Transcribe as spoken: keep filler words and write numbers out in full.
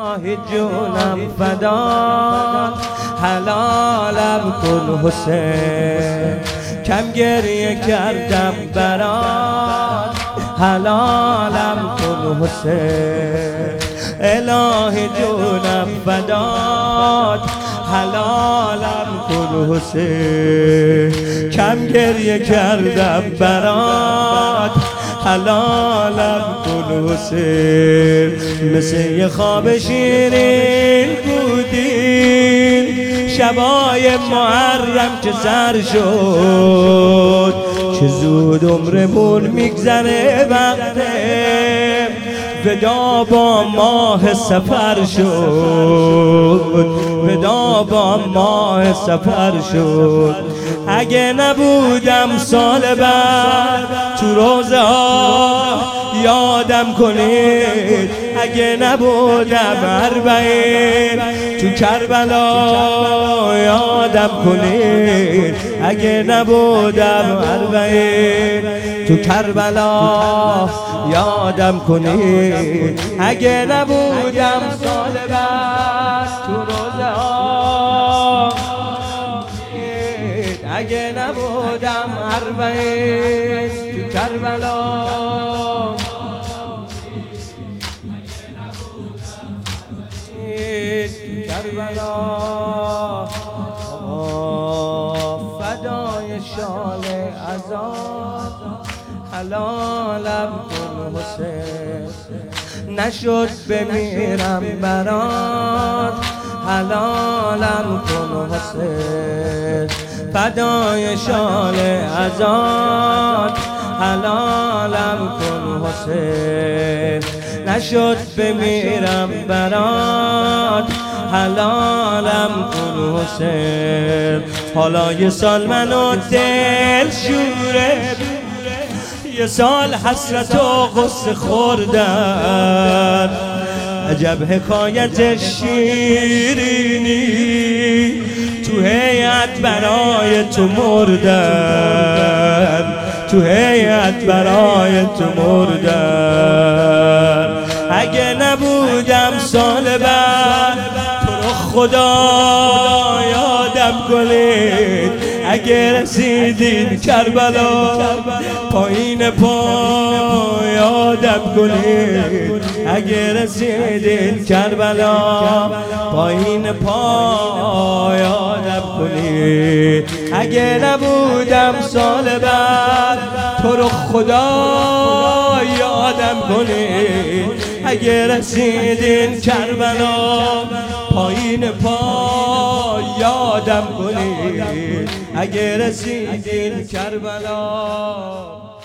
الهی جونم فدات، حلالم کن حسین، کم گریه کردم برات، حلالم کن حسین، الهی جونم فدات، حلالم کن حسین، کم گریه کردم برات، حلالم کن حسین. مثل یه خواب شیرین بودین شبای محرم که سر شد، چه زود عمرمون میگذره وقته، ودا با ماه سفر شد، ودا با ماه سفر شد. اگه نبودم سال بعد تو روزه ها یادم کنید، اگه نبودم اربعین تو کربلا یادم کنید، اگه نبودم اربعین تو کربلا یادم کنید، اگه نبودم سال بعد تو روزه ها، اگه نبودم اربعین تو کربلا، کربلا فدای شال عذاب، حلالم کن حسین، نشد بمیرم برات، حلالم کن حسین، فدای شال عذاب، حلالم کن حسین، نشد بمیرم برات، حلالم کن حسین. حالا یه سال منو دل شوره، یه سال حسرت و غصه خوردن، عجب حکایت شیرینی تو هیئت برای تو مردن، تو هیئت برای تو مردن. اگه نبودم سال بعد تو رو خدا یادم کنید، اگه رسیدین کربلا پایین پا یادم کنید، اگه رسیدین کربلا پایین پا یادم کنید، اگه نبودم سال بعد تو رو خدا یادم کنید، اگه رسیدین کربلا پایین پا یادم کنید، اگه رسیدین کربلا.